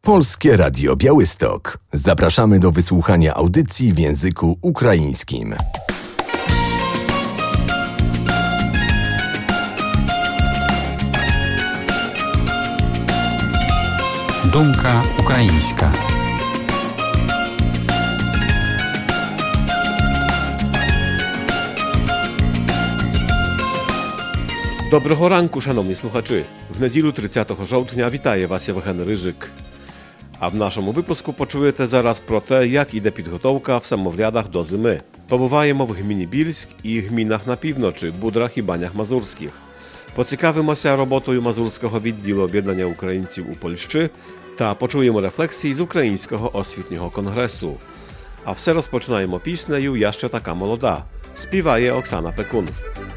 Polskie Radio Białystok. Zapraszamy do wysłuchania audycji w języku ukraińskim. Думка українська. Доброго ранку, шановні слухачі! В неділю 30 жовтня вітає вас Євген Рижик. А в нашому випуску почуєте зараз про те, як іде підготовка в самоврядах до зими. Побуваємо в гміні Більськ і гмінах на півночі, Будрах і Банях Мазурських. Поцікавимося роботою Мазурського відділу об'єднання українців у Польщі та почуємо рефлексії з Українського освітнього конгресу. А все розпочинаємо піснею «Я ще така молода». Співає Оксана Пекун.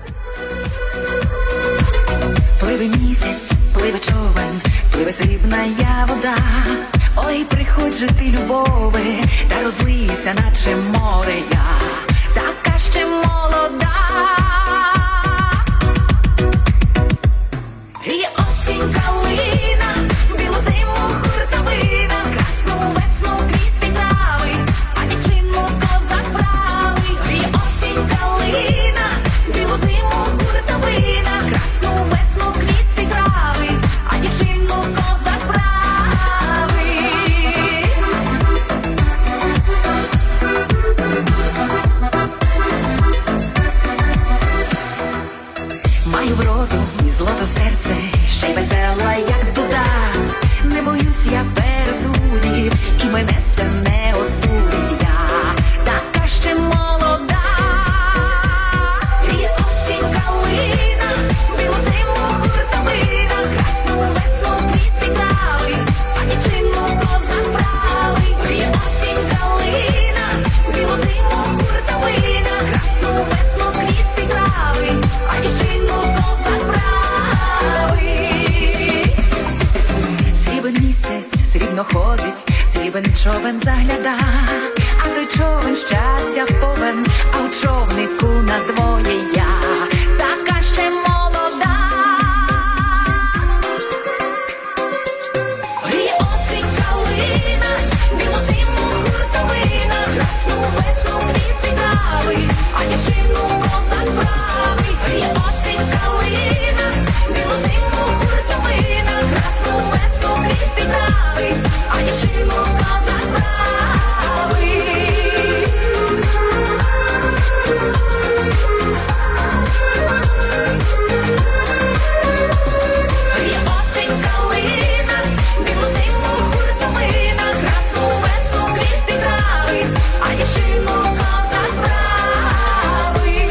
Пливе місяць, пливе човен, пливе срібна вода. Ой, приходь же ти, любове, та розлийся, наче море я, така ще молода. Є осінь, калина, білу зиму хуртовина, красну весну квіти трави, а дівчину козак правий. Є осінь, калина, білу зиму хуртовина, красну весну квіти трави, а дівчину козак правий. Маю вроду і злото серце, ще й весела, як туда. Не боюсь я пересудів, і мене це не остудить. Я така ще молода. І осінь, калина, білу зиму хуртовина, красну весну квіти трави, а дівчину козак правий. І осінь, калина, білу зиму хуртовина, красну весну квіти трави, а дівчину козак правий. Срібен місяць срібно ходить, срібен човен загляда, а той човен щастя повен, а у човнику нас двоє я, така ще молода. Гріє осінь, калина, білу зиму хуртовина, красну весну квіти трави, а дівчину козак правий. Гріє осінь, калина, білу зиму хуртовина, красну весну квіти трави, а дівчину козак правий. Гріє осінь, калина, білу зиму хуртовина, красну весну квіти трави, а дівчину козак правий.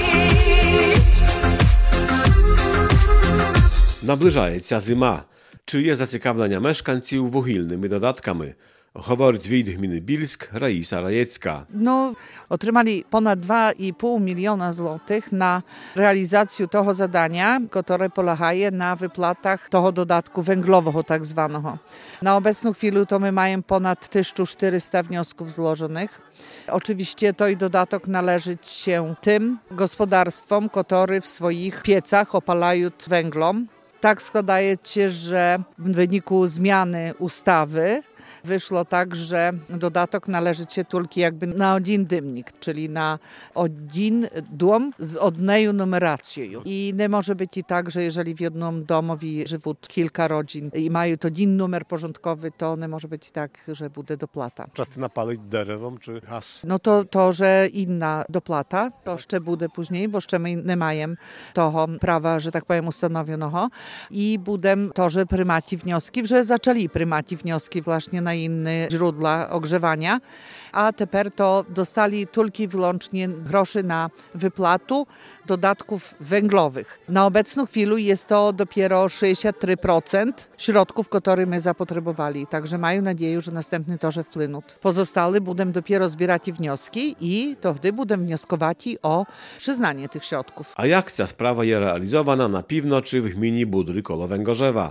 Наближається зима. Чи є зацікавлення мешканців вугільними додатками? Говорить від гміни Більськ Раїса Раєцька. Otrzymali ponad 2,5 miliona złotych na realizację tego zadania, które polega na wypłatach tego dodatku węglowego tak zwanego. Na obecną chwilę to my mamy ponad 1400 wniosków złożonych. Oczywiście to i dodatek należy się tym gospodarstwom, które w swoich piecach opalają węglem. Tak składaje się, że w wyniku zmiany ustawy wyszło tak, że dodatek należy się tylko jakby na один dymnik, czyli na один dom z odneju numeracją. I nie może być i tak, że jeżeli w jednym domowi żyją kilka rodzin i mają to один numer porządkowy, to nie może być i tak, że będzie dopłata. Частина палить деревом чи газ? No to, że inna dopłata, to jeszcze będzie później, bo jeszcze my nie mają toho prawa, że tak powiem, ustanowionego. I budem to, że prymaci wnioski, że zaczęli prymaci wnioski właśnie na inne źródła ogrzewania, a teraz to dostali tylko i wyłącznie groszy na wypłatu dodatków węglowych. Na obecną chwilę jest to dopiero 63% środków, które my zapotrzebowali. Także mają nadzieję, że następny torze wpłyną. Pozostali będą dopiero zbierać wnioski i to wtedy będą wnioskować o przyznanie tych środków. А як ця справа є реалізована на півночі в гміні Будри коло Венгожева?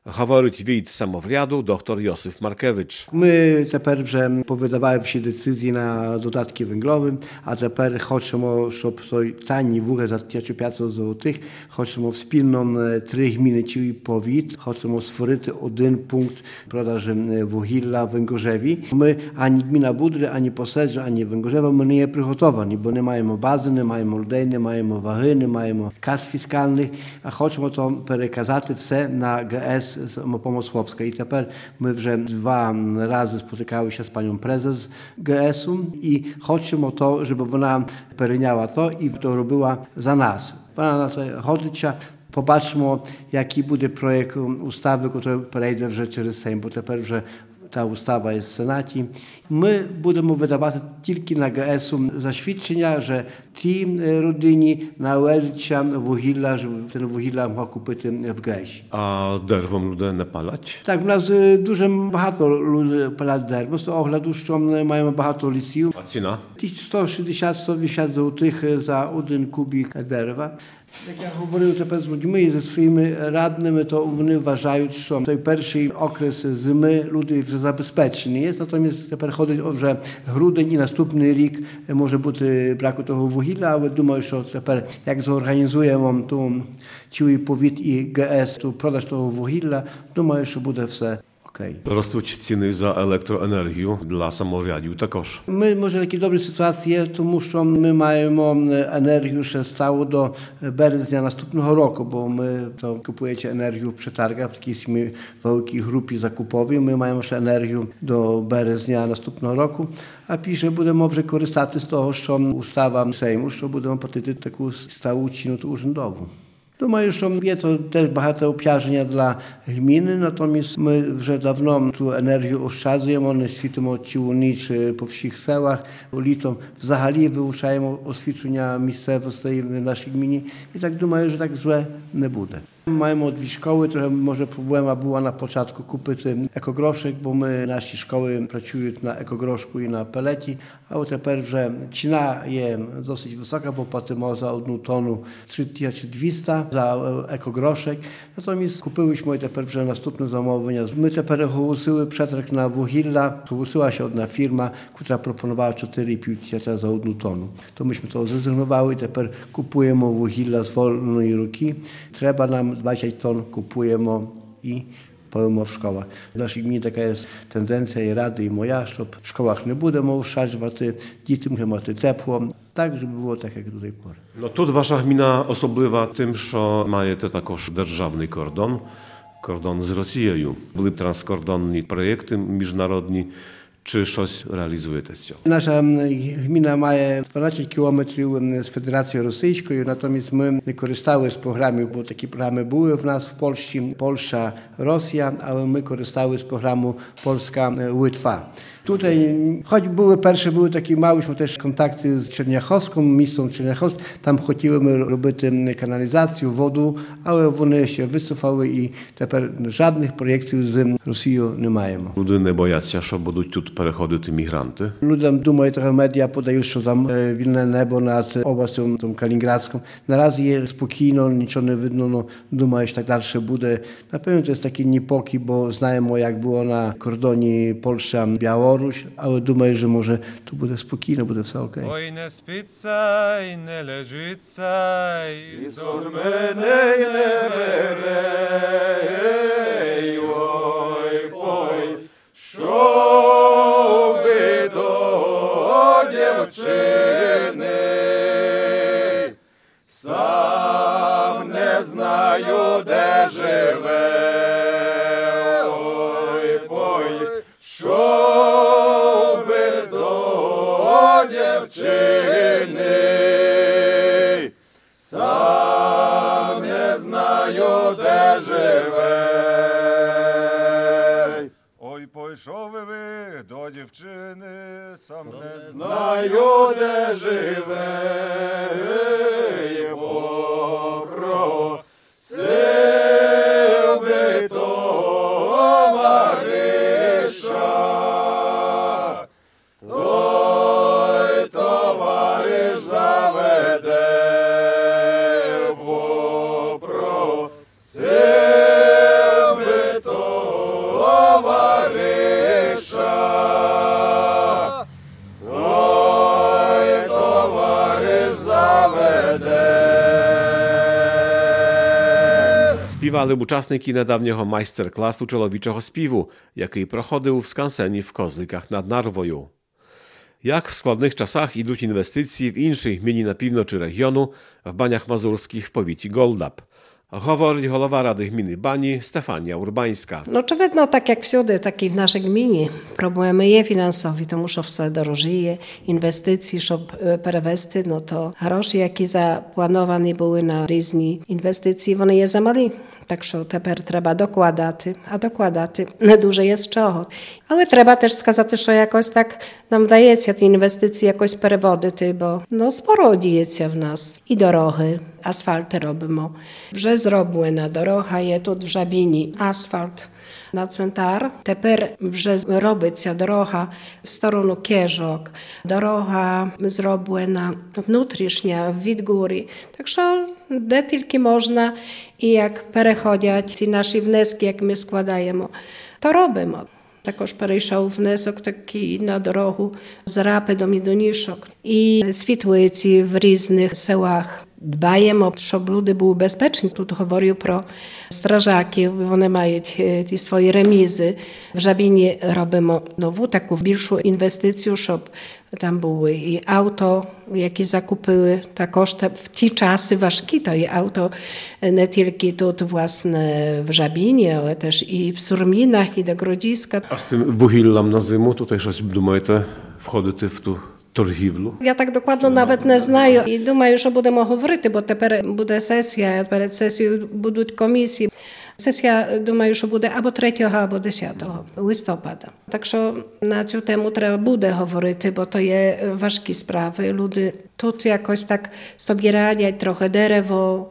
Говорить від самовряду доктор Йосиф Маркевич. Ми тепер вже повидавали всі децизії на додатки вęglowe, а тепер хочемо, щоб той таній вугіль за 1500 злотих, хочемо в спільно 3 гміни чи повіт, хочемо створити один пункт продажу вугілля в Вęgorzewie. Ми ані гміна Будри, ані Posedrze, ані Węgorzewa, ми не є приготовані, бо не маємо бази, не маємо людей, не маємо ваги, не маємо кас фіскальних, а хочемо то переказати все на ГС Самопомоc-Chłopska. I тепер ми вже 2 рази спотикалися з паном презес ГСу і хочемо то, щоб вона перейняла то і то робила за нас. Вона нас годиться. Побачимо, який буде проєкт ustawy, який перейде вже через Сейм, бо тепер вже ta ustawa jest w Senacie. My będziemy wydawać tylko na GS-u zaświadczenia, że ci rodziny należą węgla, żeby ten węgiel mógł kupić w GS. A derwą ludzie nie palać? Tak, u nas дуже багато людей палять дерево, з того огляду, що маємо багато лісів. A cena? 160-180 złotych za 1 kubik дерева. Jak ja говорив тепер з людьми і зі своїми радними, то вони вважають, що той перший окрес зими люди вже забезпечені є, натомість тепер ходить вже грудень і наступний рік може бути браку того вугілля, але думаю, що тепер як зорганізуємо ту цілий повіт і ГС, ту продаж того вугілля, думаю, що буде все. Rosnуть ціни за електроенергію для самоврядів також. Ми, може, такі добрі ситуації є, тому що ми маємо енергію ще сталу до березня наступного року, бо ми то купуєте енергію в przetargach, в такій великій групі закуповій. Ми маємо ще енергію до березня наступного року, а пізніше будемо вже користати з того, що устава Сейму, що будемо платити таку стałу ціну urzędową. Думаю, що є то теж багато обтяження для гміни, натомість ми вже давно ту енергію ощаджуємо, не світимо цілу ніч по всіх селах, літом взагалі вилучаємо освітлення місцевостей в нашій гміні і так думаю, що так зле не буде. Маємо 2 szkoły, trochę może problema była na początku kupić ekogroszek, bo my nasi szkoły pracują na ekogroszku i na peleci, a teraz, że cena jest dosyć wysoka, bo potem za 1 tonu 3200 za ekogroszek. Natomiast kupiliśmy teraz, że następne zamówienia. My teraz ogłosiły przetarg na węgla, ogłosiła się jedna firma, która proponowała 4,5 tysiąca za 1 tonu. To myśmy to zrezygnowały i teraz kupujemy węgla z wolnej ruki. Trzeba nam 20 ton kupujemy i pełno w szkołach. W naszej gminie taka jest tendencja i rady i moja, że w szkołach nie będziemy uszczarzać, dzieci muszą mieć ciepło, tak, żeby było tak jak do tej pory. No тут wasza gmina особлива тим, що маєте також державний кордон з Росією. Були б транскордонні проєкти міжнародні, czy coś realizujecie z tego? Nasza gmina ma 12 km z Federacją Rosyjską, natomiast my nie korzystały z programów, bo takie programy były w nas w Polsce, Polsza, Rosja, ale my korzystały z programu Polska-Litwa. Tutaj, choć były takie małe, mieliśmy też kontakty z Czerniachowską, miejscą Czerniachowską, tam chcieliśmy robić kanalizację, wodę, ale one się wycofały i teraz żadnych projektów z Rosją nie mają. Ludzie nie boją się, że będą tu переходити мігранти? Ludziom думаю, trochę media podają, że tam wilne niebo nad oblastem tą kaliningradzką. Na razie jest spokojno, niczego nie widno, no думаю, że tak dalsze będzie. Na pewno to jest taki niepokój, bo znają jak było na kordonie Polska-Białoruś, ale думаю, że może tu będzie spokojno, będzie wszystko okej. Ой, не спиться й не лежиться, і сон мене не бере, ой, ой, що ви до дівчини, сам не знаю, де живе, ой, ой, що ви до дівчини, сам не знаю, де живе. Ой, пойшов ви до дівчини, сам не Знаю, де живе, попросив би товариша, той товариш заведе, попросив би співали б учасники недавнього майстер-класу чоловічого співу, який проходив в скансені в Козликах над Нарвою. Jak w składnych czasach idą inwestycje w innych gmin na północy regionu, w Baniach Mazurskich w powiecie Goldap. Говорить голова Ради гміни Бані Стефанія Урбанська. Очевидно, так як всюди, так і в нашій гміні проблеми є фінансові, тому що все дорожіє, інвестиції, щоб перевести, то гроші, які заплановані були на різні інвестиції, вони є замалі. Так що тепер треба докладати, а докладати не дуже є з чого. Але треба теж сказати, що якось так нам вдається ті інвестиції якось переводити, бо спoro діється в нас. І дороги, асфальти робимо. Вже зроблена дорога є тут в Żabinie, асфальт на цвинтар. Тепер вже робиться дорога в сторону Кежок. Дорога зроблена внутрішня, від гори. Так що де тільки можна і як переходять ті наші внески, як ми складаємо, то робимо. Також перейшов внесок такий на дорогу з Рапи до Мідонішок. І світлиці в різних селах. Дбаємо, щоб люди були безпечні. Тут говорю про стражаків, вони мають ті свої ремізи. В Żabinie робимо нову таку більшу інвестицію, щоб там були і авто, які закупили. Також в ті часи важкі, то є авто не тільки тут, власне, в Żabinie, але теж і в Сурмінах, і до Гродіська. А з тим вугіллям на зиму, тут щось думаєте входити в ту торгівлю? Я так докладно навіть не знаю і думаю, що будемо говорити, бо тепер буде сесія, перед сесією будуть комісії. Сесія, думаю, що буде або 3, або 10 листопада. Так що на цю тему треба буде говорити, бо то є важкі справи. Люди тут якось так собі радять, трохи дерево,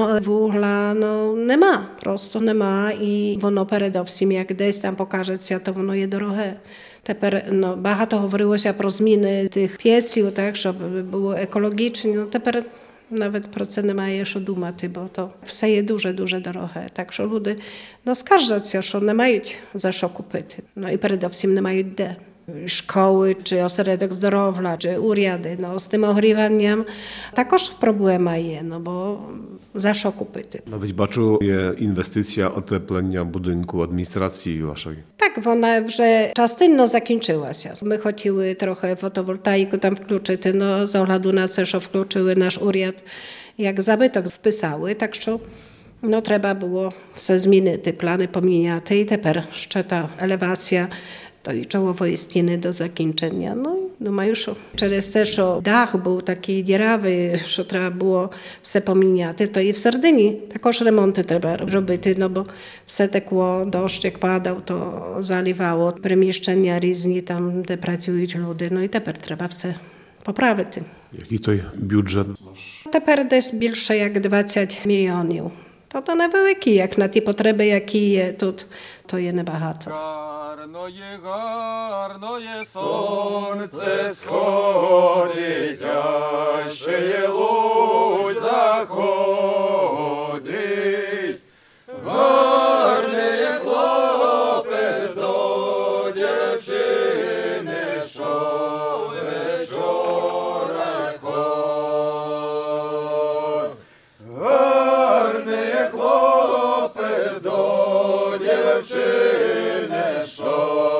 вугла, нема, просто нема. І воно передовсім, як десь там покажеться, то воно є дороге. Тепер багато говорилося про зміни тих піців, так, щоб було екологічно. Тепер навіть про це немає що думати, бо то все є дуже-дуже дороге. Так що люди скаржаться, що не мають за що купити. І передовсім не мають де. Szkoły, czy ośrodek zdrowia, czy urяди. Z tym ogrywaniem також проблема є, bo за що купити? Навіть бачу, є інвестиція отеплення будинку адміністрації вашої. Так, вона вже частинно закінчилася. Ми хотіли трохи фотовольтаїку там включити, з огляду на це, що включили наш уряд, як забиток вписали, так що треба було все змінити, плани поміняти і тепер ще та елевація тої czołowej стіни до закінчення. Думаю, що через те, що дах був такий діравий, що треба було все поміняти, то і в середині також ремонти треба робити, бо все текло, дощ як падав, то залівало приміщення різні там, де працюють люди. І тепер треба все поправити. Який той бюджет? Тепер десь більше як 20 мільйонів. То невеликі, як на ті потреби, які є тут, то є небагато. Гарно є сонце сходить, а ще є луч заходить. Гарний є хлопець до дівчини, що вечора ходить. Гарний є хлопець до дівчини, що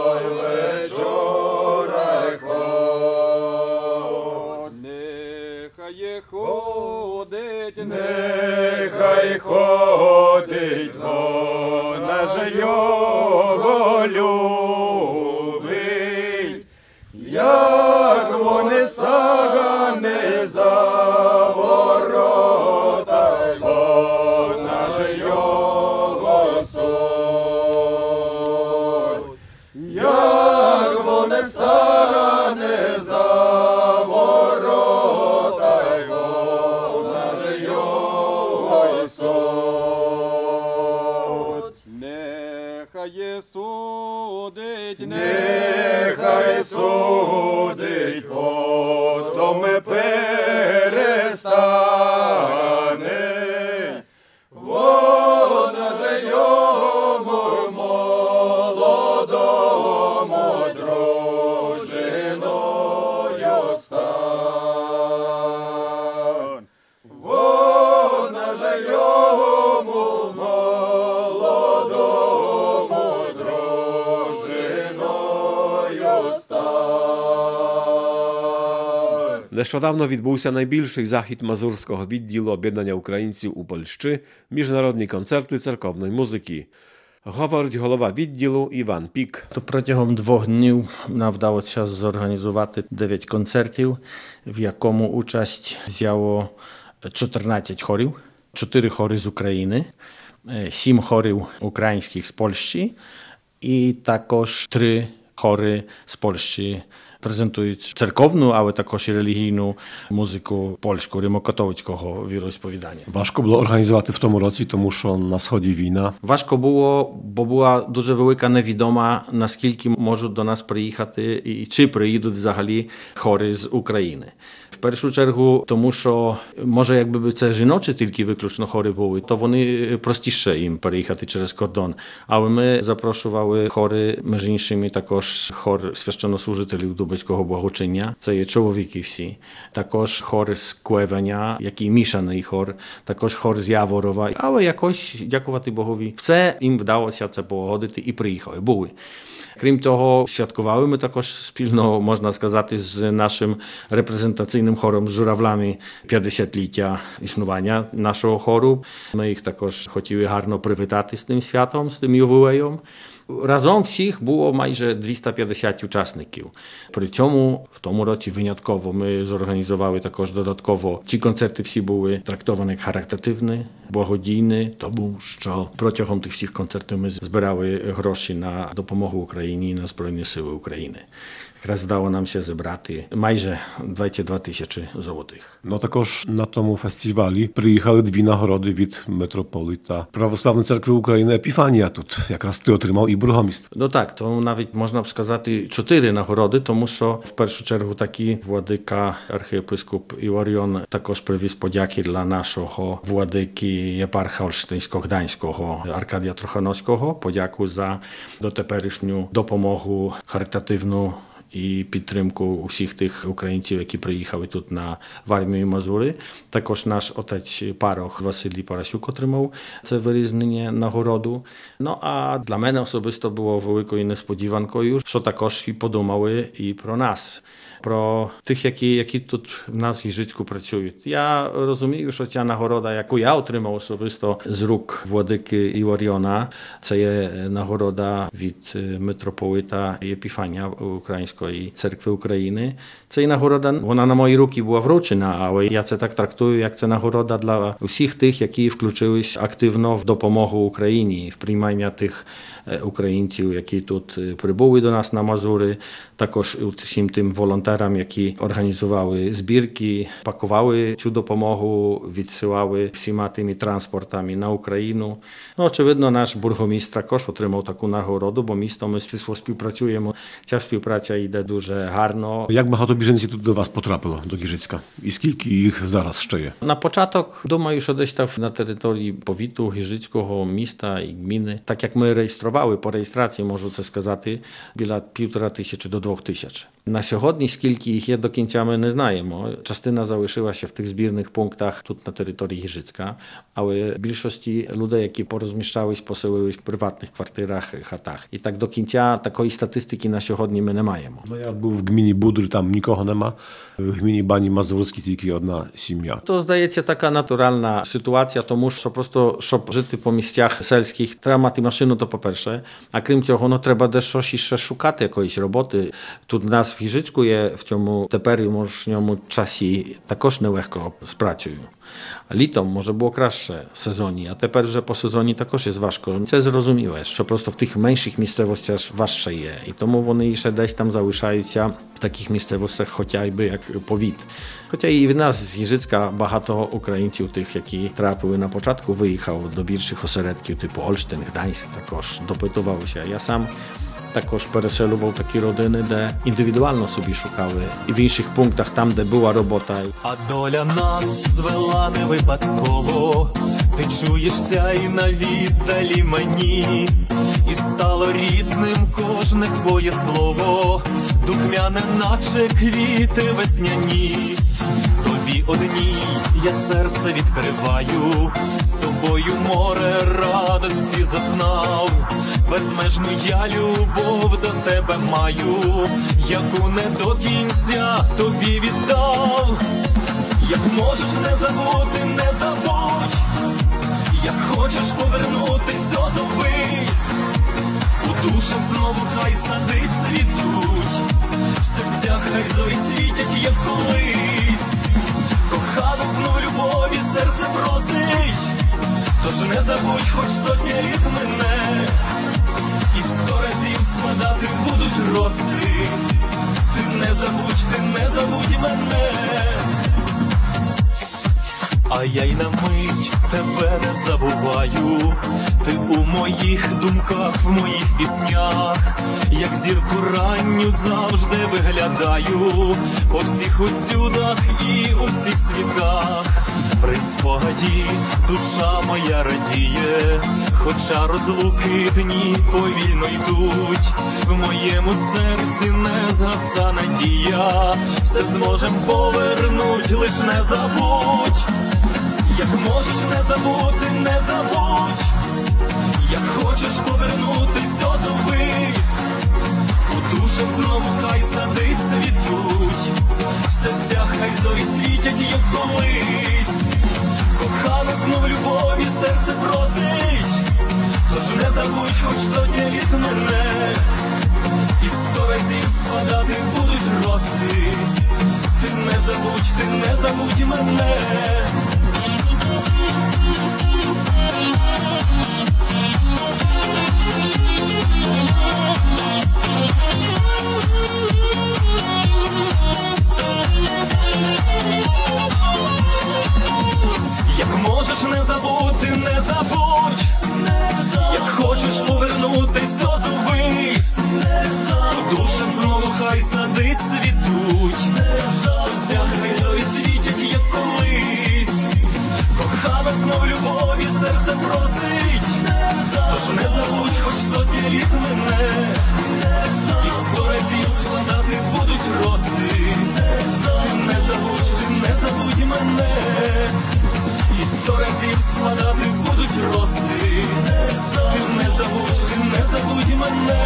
нехай ходить, вона ж його любить, як вони стане за ворота, вона ж його суть, як вони стане за ворота, вона ж його суть. Нехай судить, нехай судить, потом перестане, вона ж йому молодому дружиною стань. Вона ж йому молодому Нещодавно відбувся найбільший захід Мазурського відділу об'єднання українців у Польщі – міжнародні концерти церковної музики. Говорить голова відділу Іван Пік. Протягом 2 днів нам вдалося зорганізувати 9 концертів, в якому участь взяло 14 хорів, 4 хори з України, 7 хорів українських з Польщі і також 3 хори з Польщі презентують церковну, але також і релігійну музику польську, римокатолицького віросповідання. Важко було організувати в тому році, тому що на сході війна. Важко було, бо була дуже велика невідома, наскільки можуть до нас приїхати і чи приїдуть взагалі хори з України. В першу чергу, тому що, може, якби це жіночі тільки виключно хори були, то вони простіше їм переїхати через кордон. Але ми запрошували хори, між іншими також хор священнослужителів Дубецького благочиння, це є чоловіки всі. Також хор з Куевеня, який мішаний хор, також хор з Яворова. Але якось, дякувати Богові, все їм вдалося це полагодити і приїхали, були. Крім того, святкували ми також спільно, можна сказати, з нашим репрезентаційним хором з журавлями 50-ліття існування нашого хору. Ми їх також хотіли гарно привітати з тим святом, з тим ювілеєм. Разом всіх було майже 250 учасників. При цьому в тому році винятково ми зорганізували також додатково. Ці концерти всі були трактовані як харитативні, благодійні, тому що протягом тих всіх концертів ми збирали гроші на допомогу Україні і на Збройні Сили України. Якраз вдало нам się зібрати майже 22 тисячі золотих. No також на тому фестивалі приїхали 2 нагороди від митрополита Православної церкви України Епіфанія. Тут якраз ти отримав і бургомістр. Ну так, то навіть можна б сказати 4 нагороди, тому що в першу чергу такі владика, архієпископ Іларіон також привіз подяки для нашого владики єпарха Олштинсько-Гданського Аркадія Трохановського. Подяку за дотеперішню допомогу харитативну і підтримку усіх тих українців, які приїхали тут в армію Мазури. Також наш отець парох Василій Парасюк отримав це вирізнення нагороду. Ну, а для мене особисто було великою несподіванкою, що також і подумали і про нас, про тих, які тут в нас в Гіжицьку працюють. Я розумію, що ця нагорода, яку я отримав особисто з рук владики Іларіона, це є нагорода від митрополита Єпіфанія Української церкви України. Це нагорода, вона на мої руки була вручена, але я це так трактую, як це нагорода для усіх тих, які включились активно в допомогу Україні, в приймання тих українців, які тут прибули до нас на Мазури, також усім тим волонтерам, які організували збірки, пакували цю допомогу, відсилали всіма тими транспортами на Україну. Ну, очевидно, наш бургомістр також отримав таку нагороду, бо місто ми співпрацюємо. Ця співпраця йде дуже гарно. Як багато біженців тут до вас потрапило, до Гіжицька? І скільки їх зараз ще є? На початок, думаю, що десь там на території повіту Гіжицького міста і гміни. Так як ми реєстрували, по реєстрації, можу це сказати, біля 1500 до 2000. На сьогодні, скільки їх є до кінця, ми не знаємо. Частина залишилася в тих збірних пунктах тут на території Гіжицька, але більшості людей, які порозміщались, поселились в приватних квартирах, хатах. І так до кінця такої статистики на сьогодні ми не маємо. Ну, я був в гміні Будри, там нікого нема. В гміні Бані Мазурській тільки одна сім'я. То, здається, така натуральна ситуація, тому що просто, щоб жити по місцях сельських, треба мати машину, то по-перше. А крім цього, треба дещо ще шукати якоїсь роботи. Тут в нас в Гіжицьку є в цьому теперішньому часі також нелегко з працею. Літом, може, було краще в сезоні, а тепер вже по сезоні також є важко. Це зрозуміле, що просто в тих менших місцевостях важче є. І тому вони ще десь там залишаються в таких місцевостях, хоча й би як повіт. Хоча і в нас з Гіжицька багато українців, тих, які трапили на початку, виїхав до більших осередків, типу Ольштин, Гданськ, також допитувався. Я сам також переселював такі родини, де індивідуально собі шукали. І в інших пунктах, там, де була робота. А доля нас звела не випадково. Ти чуєшся і на віддалі мені. І стало рідним кожне твоє слово. Духмяне, наче квіти весняні. Тобі одній я серце відкриваю, з тобою море радості зазнав, безмежну я любов до тебе маю, яку не до кінця тобі віддав. Як можеш не забути, не забудь, як хочеш повернутись, озовись, у душах знову хай садить цвітуть, в серцях хай зорі світять, як колись, кохану знов любові серце просить, тож не забудь, хоч сотні літ мене, і 100 разів спадати будуть роси, ти не забудь мене. А я й на мить тебе не забуваю, ти у моїх думках, в моїх піснях, як зірку ранню завжди виглядаю, по всіх усюдах і у всіх світах. При спогаді душа моя радіє, хоча розлуки дні повільно йдуть, в моєму серці не згаса надія, все зможем повернуть, лиш не забудь. Як можеш не забути, не забудь, як хочеш повернутись, озовись, у душах знову хай садить цвітуть, в серцях хай зорі світять, як колись, кохана знов любові серце просить, тож не забудь, хоч сотні літ мене, і 100 разів спадати будуть роси, ти не забудь мене. Як можеш не забути, не забудь, як хочеш повернутись, озовись, у душах знову хай садить цвітуть, в серцях хай зорі світять, як колись, кохана знов любові серце просить, тож не забудь, хоч сотні літ мене, і 100 разів складати будуть роси, ти не забудь мене, і 100 разів складати будуть роси, ти не забудь мене.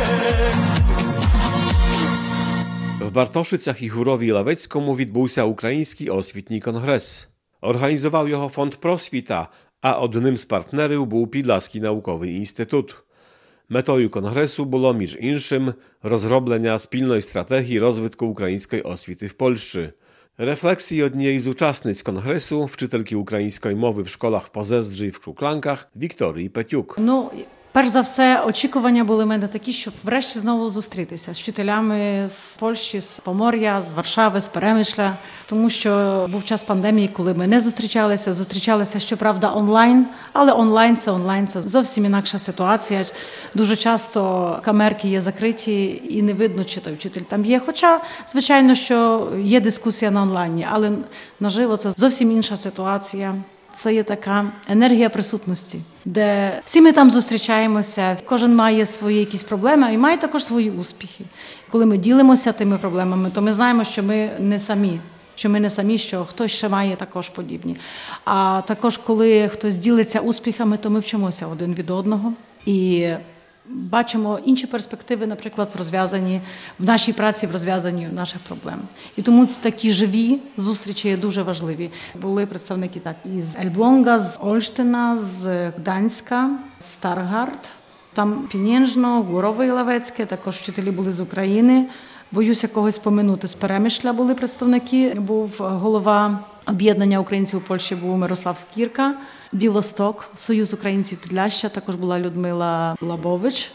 W Bartoszycach i Chórowie Laweckomu відбувся Український освітній конгрес. Організував його фонд «Просвіта», а одним з партнерів був Підласький науковий інститут. Метою конгресу було, між іншим, розроблення спільної стратегії розвитку української освіти в Польщі. Refleksji однієї з учасниць конгресу, вчительки української мови в школах в Позездrzy і в Крукланках, Вікторії Петюк. Перш за все, очікування були в мене такі, щоб врешті знову зустрітися з вчителями з Польщі, з Помор'я, з Варшави, з Перемишля. Тому що був час пандемії, коли ми не зустрічалися, щоправда, онлайн. Але онлайн – це зовсім інакша ситуація. Дуже часто камерки є закриті і не видно, чи той вчитель там є. Хоча, звичайно, що є дискусія на онлайні, але наживо це зовсім інша ситуація. Це є така енергія присутності, де всі ми там зустрічаємося, кожен має свої якісь проблеми і має також свої успіхи. Коли ми ділимося тими проблемами, то ми знаємо, що ми не самі, що хтось ще має також подібні. А також, коли хтось ділиться успіхами, то ми вчимося один від одного і бачимо інші перспективи, наприклад, в нашій праці в розв'язанні наших проблем. І тому такі живі зустрічі є дуже важливі. Були представники із Ельблонга, з Ольштина, з Гданська, з Старгард, там Пінєнжно, Гурове і Лавецьке, також вчителі були з України. Боюся когось поминути. З Перемишля були представники, був голова об'єднання українців у Польщі, був Мирослав Скірка, Білосток, Союз українців Підляща, також була Людмила Лабович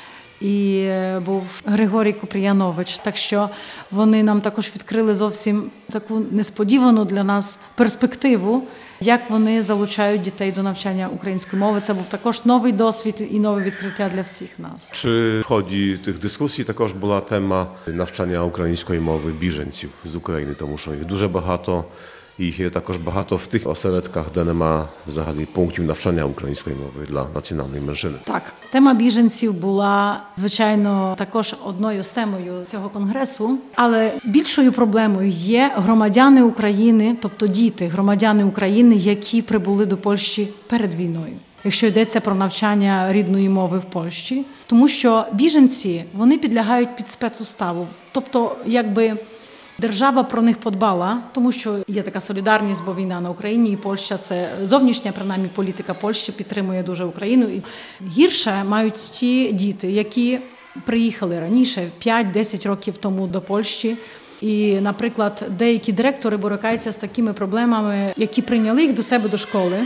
і був Григорій Купріянович. Так що вони нам також відкрили зовсім таку несподівану для нас перспективу, як вони залучають дітей до навчання української мови. Це був також новий досвід і нове відкриття для всіх нас. Czy w ході тих дискусій також була тема навчання української мови біженців з України, тому що їх дуже багато Їх є також багато в тих осередках, де нема взагалі пунктів навчання української мови для національної меншини. Так, тема біженців була, звичайно, також одною з темою цього конгресу, але більшою проблемою є громадяни України, тобто діти, громадяни України, які прибули до Польщі перед війною. Якщо йдеться про навчання рідної мови в Польщі, тому що біженці, вони підлягають під спецуставу, тобто, якби держава про них подбала, тому що є така солідарність, бо війна на Україні, і Польща – це зовнішня, принаймні, політика Польщі підтримує дуже Україну. І гірше мають ті діти, які приїхали раніше, 5-10 років тому до Польщі. І, наприклад, деякі директори борються з такими проблемами, які прийняли їх до себе до школи,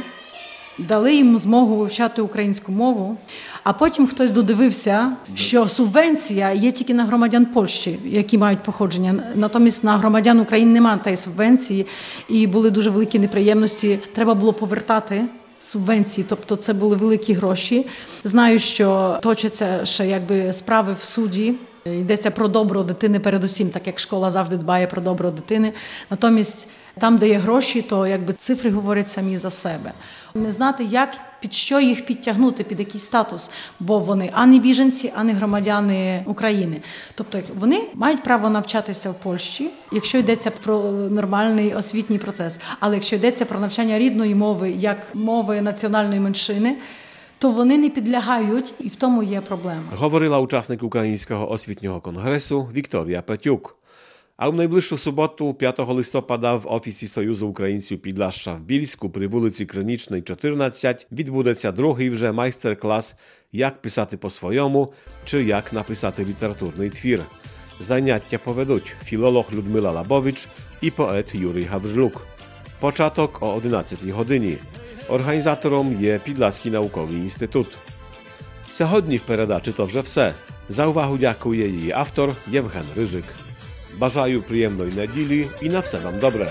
дали їм змогу вивчати українську мову, а потім хтось додивився, що субвенція є тільки на громадян Польщі, які мають походження. Натомість на громадян України немає тієї субвенції, і були дуже великі неприємності. Треба було повертати субвенції, тобто це були великі гроші. Знаю, що точаться ще якби справи в суді. Йдеться про добро дитини передусім, так як школа завжди дбає про добро дитини. Натомість там, де є гроші, то якби цифри говорять самі за себе. Не знати, як, під що їх підтягнути, під який статус, бо вони ані біженці, ані громадяни України. Тобто вони мають право навчатися в Польщі, якщо йдеться про нормальний освітній процес. Але якщо йдеться про навчання рідної мови, як мови національної меншини, то вони не підлягають, і в тому є проблема. Говорила учасник Українського освітнього конгресу Вікторія Петюк. А в найближчу суботу, 5 листопада, в Офісі Союзу українців Підляшша в Більську при вулиці Кринічній, 14, відбудеться другий вже майстер-клас «Як писати по-своєму» чи «Як написати літературний твір». Заняття поведуть філолог Людмила Лабович і поет Юрій Гаврилюк. Початок о 11 годині. Організатором є Підласький науковий інститут. Сьогодні в передачі то вже все. За увагу дякує її автор Євген Рижик. Бажаю приємної неділі і на все вам добре.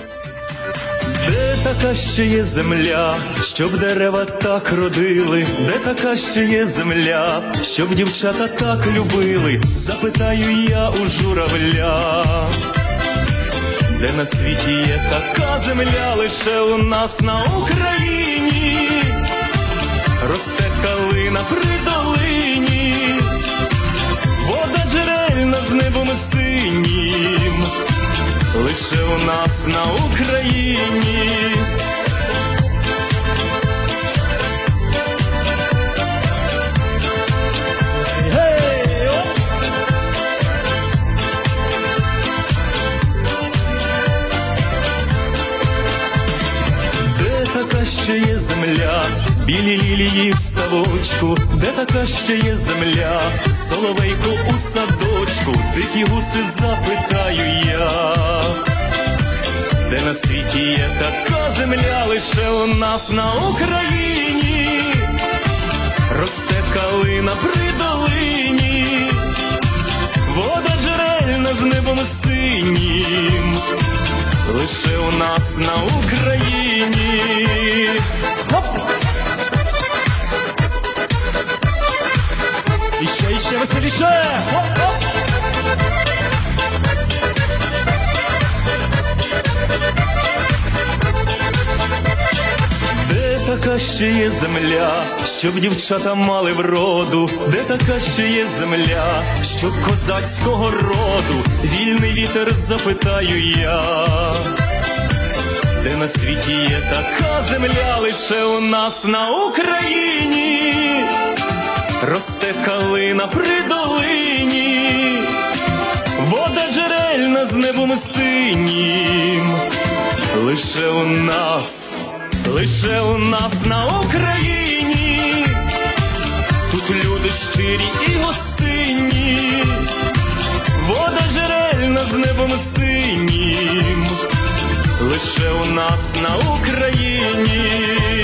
Де така ще є земля, щоб дерева так родили? Де така ще є земля, щоб дівчата так любили? Запитаю я у журавля. Де на світі є така земля, лише у нас на Україні. Росте калина при долині, вода джерельна з небом синім, лише у нас на Україні. Така ще є земля, білі лілії в ставочку, де така ще є земля, соловейко у садочку, дикі гуси запитаю я. Де на світі є така земля, лише у нас на Україні. Росте калина при долині, вода джерельна з небом синім, лише у нас на Україні. Хоп! Іще веселіше! Хоп-хоп! Де така ще є земля, щоб дівчата мали вроду? Де така ще є земля, щоб козацького роду? Вільний вітер запитаю я. Де на світі є така земля, лише у нас на Україні. Росте калина при долині, вода джерельна з небом синім, лише у нас на Україні. Тут люди щирі і гостинні, вода джерельна з небом синім, лише у нас на Україні.